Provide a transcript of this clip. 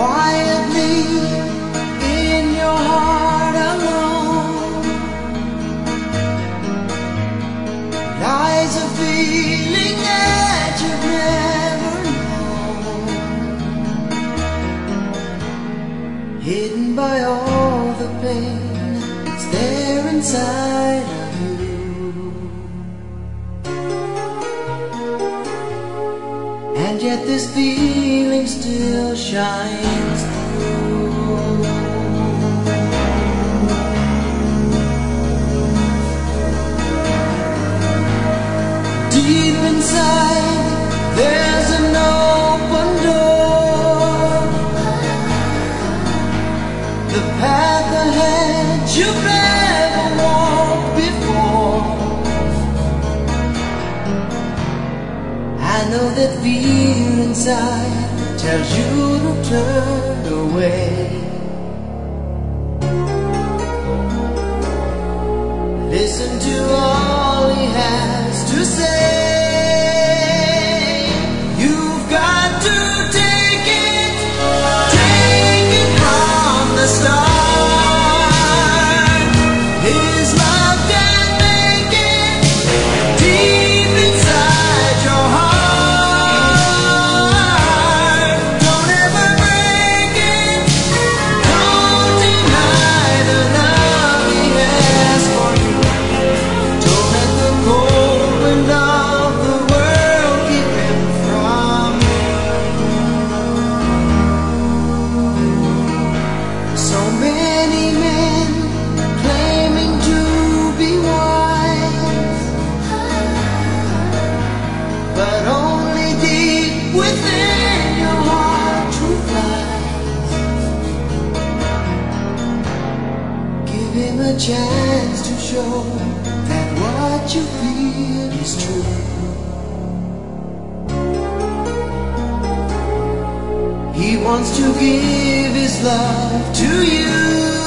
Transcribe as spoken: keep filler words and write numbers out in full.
quietly in your heart alone lies a feeling that you've never known, hidden by all the pain that's there inside of you. And yet this feeling still shines through. Deep inside there's an open door, the path ahead you've never walked before. I know that fear inside tells you to turn away. Listen to all he has to say. You've got to take it, take it from the start. His love can make it deep inside your heart. Within your heart truth lies. Give him a chance to show that what you feel is true. He wants to give his love to you.